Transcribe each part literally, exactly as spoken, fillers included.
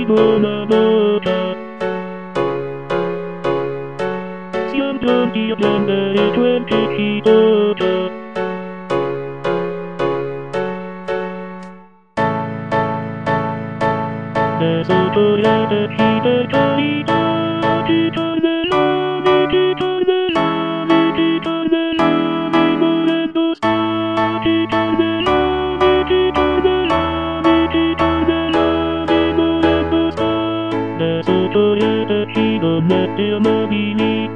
buona volta. Siamo pronti a prendere quel che ci tocca. Adesso tornateci per carità, ci tornerò, ci tornerò, ci tornerò, volendo sta, ci tornerò, ci tornerò, ci tornerò, volendo sta. Adesso tornateci, non mettiamo vivi.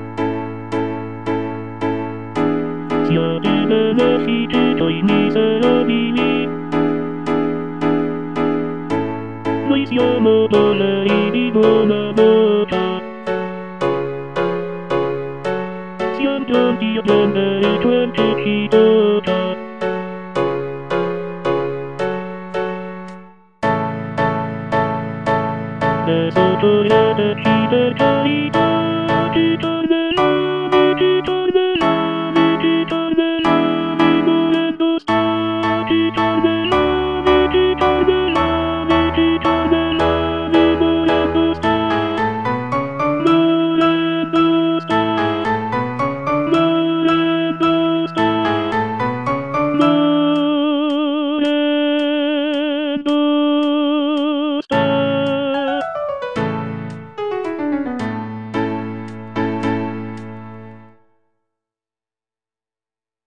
Siate benefici, noi miserabili. Noi siamo polari di buona volta. Siamo pronti a prendere quel che ci tocca. Adesso tornateci per carità, ci tornerò.